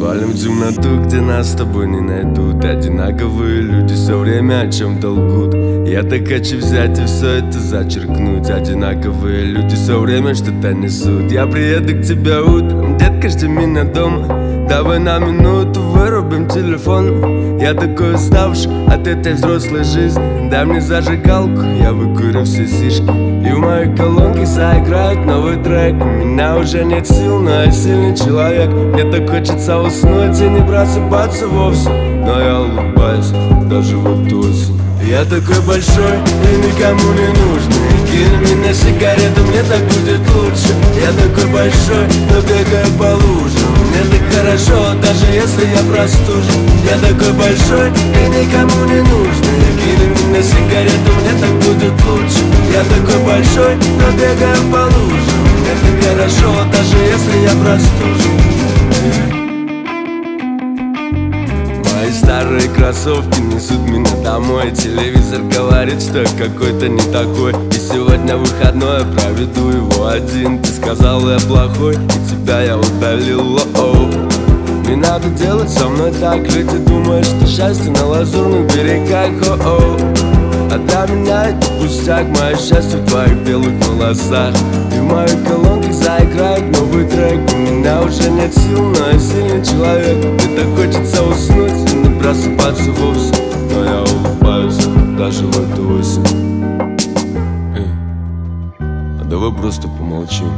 Валим в темноту, где нас с тобой не найдут. Одинаковые люди все время о чем-то лгут. Я так хочу взять и все это зачеркнуть. Одинаковые люди все время что-то несут. Я приеду к тебе утром, детка, жди меня дома. Давай на минуту вырубим телефон. Я такой уставший от этой взрослой жизни. Дай мне зажигалку, я выкурю все сишки. И в моей колонке заиграет новый трек. У меня уже нет сил, но я сильный человек. Мне так хочется уснуть и не просыпаться вовсе. Но я улыбаюсь, даже вот осень. Я такой большой и никому не нужный. Кинь меня сигарету, мне так будет лучше. Я такой большой, но бегаю по лужам. Мне так хорошо, даже если я простужен. Я такой большой и никому не нужный. Кинь меня сигарету, мне так будет лучше. Я такой большой, но бегаю по лужам. Мне так хорошо, даже если я простужен. Мои старые кроссовки несут меня домой. Телевизор говорит, что я какой-то не такой. И сегодня выходной, я проведу его один. Ты сказал, я плохой, и тебя я удалил. Не надо делать со мной так. Люди думают, что счастье на лазурных берегах. А для меня это пустяк. Мое счастье в твоих белых волосах. И в моей колонке заиграет новый трек. У меня уже нет сил, но я сильный человек. Мне так хочется уснуть и не просыпаться вовсе. Но я улыбаюсь, даже в эту осень. А давай просто помолчим.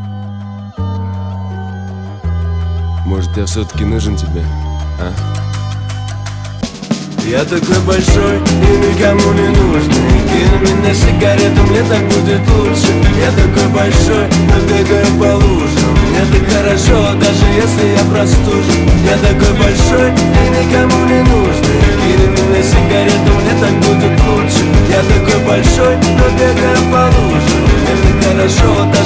Может, я все-таки нужен тебе, а? Я такой большой и никому не нужный. Кинь меня сигарету, мне так будет лучше. Я такой большой, но бегаю по лужам. Мне так хорошо, даже если я простужен. Я такой большой и никому не нужный. Кинь меня сигарету, мне так будет лучше. Я такой большой, но бегаю по лужам. Мне так хорошо,